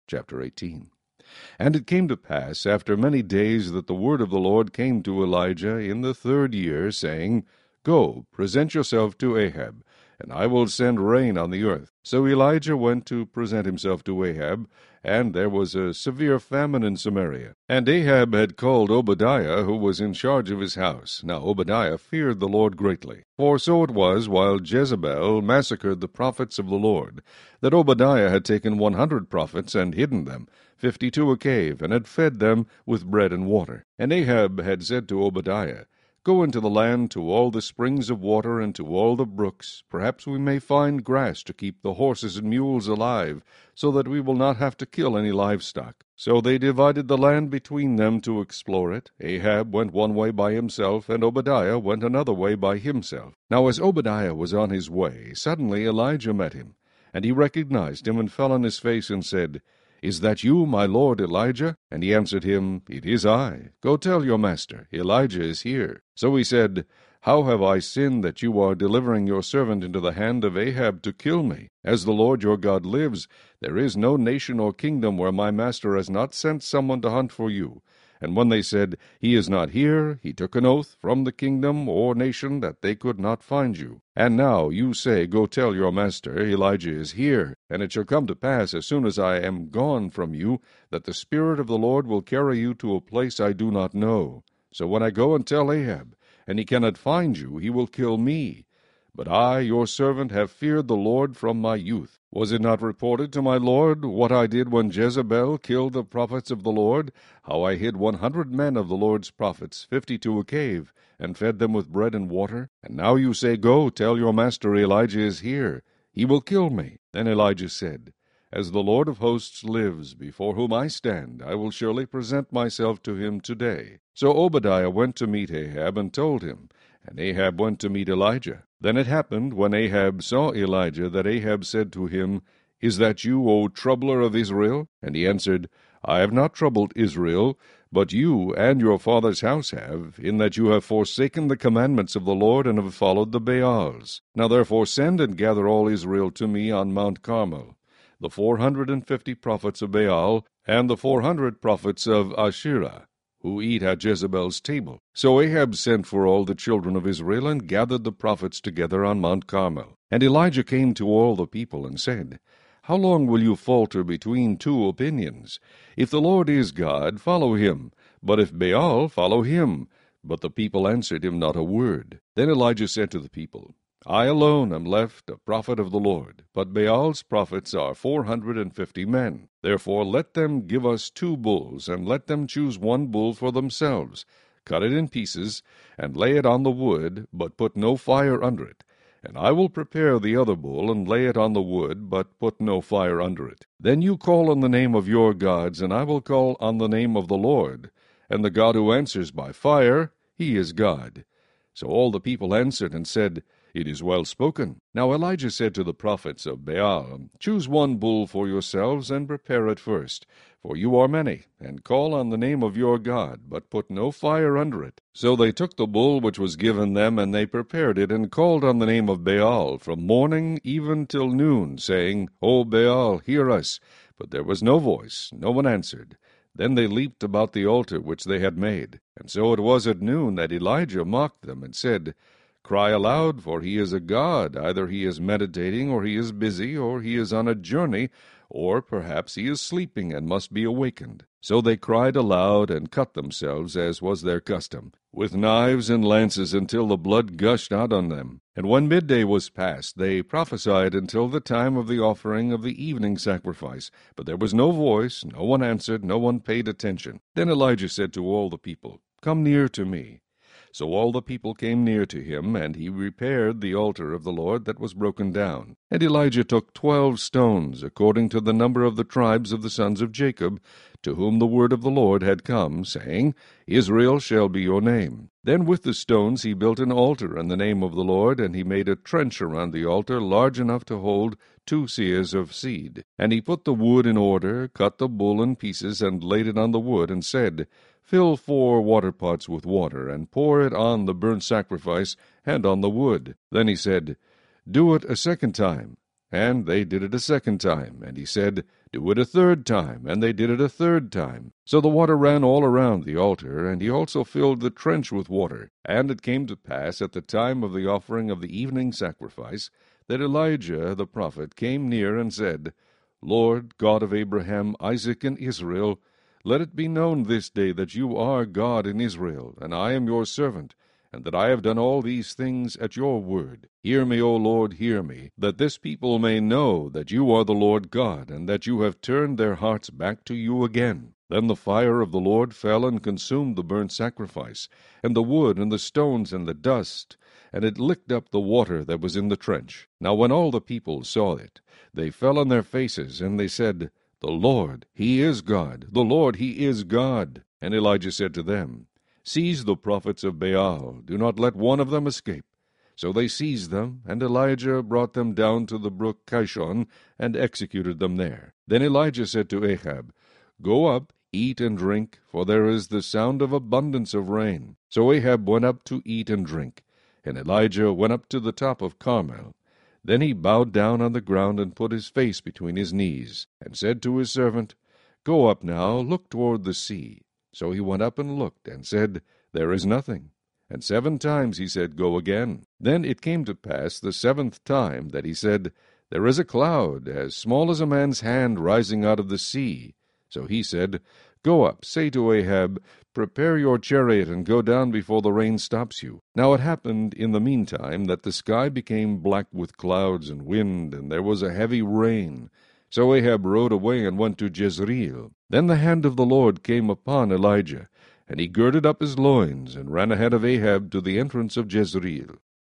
Chapter 18. And it came to pass after many days that the word of the Lord came to Elijah in the 3rd year, saying, Go, present yourself to Ahab, and I will send rain on the earth. So Elijah went to present himself to Ahab, and there was a severe famine in Samaria. And Ahab had called Obadiah, who was in charge of his house. Now Obadiah feared the Lord greatly. For so it was, while Jezebel massacred the prophets of the Lord, that Obadiah had taken 100 prophets and hidden them, 50 to a cave, and had fed them with bread and water. And Ahab had said to Obadiah, Go into the land to all the springs of water and to all the brooks. Perhaps we may find grass to keep the horses and mules alive, so that we will not have to kill any livestock. So they divided the land between them to explore it. Ahab went one way by himself, and Obadiah went another way by himself. Now as Obadiah was on his way, suddenly Elijah met him. And he recognized him, and fell on his face, and said, Is that you, my lord Elijah? And he answered him, It is I. Go tell your master, Elijah is here. So he said, How have I sinned that you are delivering your servant into the hand of Ahab to kill me? As the Lord your God lives, there is no nation or kingdom where my master has not sent someone to hunt for you. And when they said, He is not here, he took an oath from the kingdom or nation that they could not find you. And now you say, Go tell your master, Elijah is here. And it shall come to pass, as soon as I am gone from you, that the Spirit of the Lord will carry you to a place I do not know. So when I go and tell Ahab, and he cannot find you, he will kill me. But I, your servant, have feared the Lord from my youth. Was it not reported to my Lord what I did when Jezebel killed the prophets of the Lord, how I hid 100 men of the Lord's prophets, 50 to a cave, and fed them with bread and water? And now you say, Go, tell your master Elijah is here. He will kill me. Then Elijah said, As the Lord of hosts lives, before whom I stand, I will surely present myself to him today. So Obadiah went to meet Ahab, and told him, and Ahab went to meet Elijah. Then it happened, when Ahab saw Elijah, that Ahab said to him, Is that you, O troubler of Israel? And he answered, I have not troubled Israel, but you and your father's house have, in that you have forsaken the commandments of the Lord, and have followed the Baals. Now therefore send and gather all Israel to me on Mount Carmel, the 450 prophets of Baal, and the 400 prophets of Asherah, who eat at Jezebel's table. So Ahab sent for all the children of Israel, and gathered the prophets together on Mount Carmel. And Elijah came to all the people, and said, How long will you falter between two opinions? If the Lord is God, follow him, but if Baal, follow him. But the people answered him not a word. Then Elijah said to the people, I alone am left a prophet of the Lord, but Baal's prophets are 450 men. Therefore let them give us 2 bulls, and let them choose 1 bull for themselves. Cut it in pieces, and lay it on the wood, but put no fire under it. And I will prepare the other bull, and lay it on the wood, but put no fire under it. Then you call on the name of your gods, and I will call on the name of the Lord. And the God who answers by fire, he is God. So all the people answered and said, It is well spoken. Now Elijah said to the prophets of Baal, Choose 1 bull for yourselves, and prepare it first, for you are many, and call on the name of your God, but put no fire under it. So they took the bull which was given them, and they prepared it, and called on the name of Baal from morning even till noon, saying, O Baal, hear us. But there was no voice, no one answered. Then they leaped about the altar which they had made. And so it was at noon that Elijah mocked them, and said, Cry aloud, for he is a god. Either he is meditating, or he is busy, or he is on a journey, or perhaps he is sleeping and must be awakened. So they cried aloud, and cut themselves, as was their custom, with knives and lances, until the blood gushed out on them. And when midday was past, they prophesied until the time of the offering of the evening sacrifice. But there was no voice, no one answered, no one paid attention. Then Elijah said to all the people, Come near to me. So all the people came near to him, and he repaired the altar of the Lord that was broken down. And Elijah took 12 stones, according to the number of the tribes of the sons of Jacob, to whom the word of the Lord had come, saying, Israel shall be your name. Then with the stones he built an altar in the name of the Lord, and he made a trench around the altar large enough to hold 2 seahs of seed. And he put the wood in order, cut the bull in pieces, and laid it on the wood, and said, Fill 4 water pots with water, and pour it on the burnt sacrifice and on the wood. Then he said, Do it a second time. And they did it a second time. And he said, Do it a third time. And they did it a third time. So the water ran all around the altar, and he also filled the trench with water. And it came to pass at the time of the offering of the evening sacrifice, that Elijah the prophet came near and said, Lord God of Abraham, Isaac, and Israel, let it be known this day that you are God in Israel, and I am your servant, and that I have done all these things at your word. Hear me, O Lord, hear me, that this people may know that you are the Lord God, and that you have turned their hearts back to you again. Then the fire of the Lord fell and consumed the burnt sacrifice, and the wood, and the stones, and the dust, and it licked up the water that was in the trench. Now when all the people saw it, they fell on their faces, and they said, The Lord, he is God, the Lord, he is God. And Elijah said to them, Seize the prophets of Baal, do not let one of them escape. So they seized them, and Elijah brought them down to the brook Kishon, and executed them there. Then Elijah said to Ahab, Go up, eat and drink, for there is the sound of abundance of rain. So Ahab went up to eat and drink, and Elijah went up to the top of Carmel. Then he bowed down on the ground and put his face between his knees, and said to his servant, Go up now, look toward the sea. So he went up and looked, and said, There is nothing. And 7 times he said, Go again. Then it came to pass the 7th time that he said, There is a cloud, as small as a man's hand, rising out of the sea. So he said, Go up, say to Ahab, Prepare your chariot, and go down before the rain stops you. Now it happened in the meantime that the sky became black with clouds and wind, and there was a heavy rain. So Ahab rode away and went to Jezreel. Then the hand of the Lord came upon Elijah, and he girded up his loins, and ran ahead of Ahab to the entrance of Jezreel.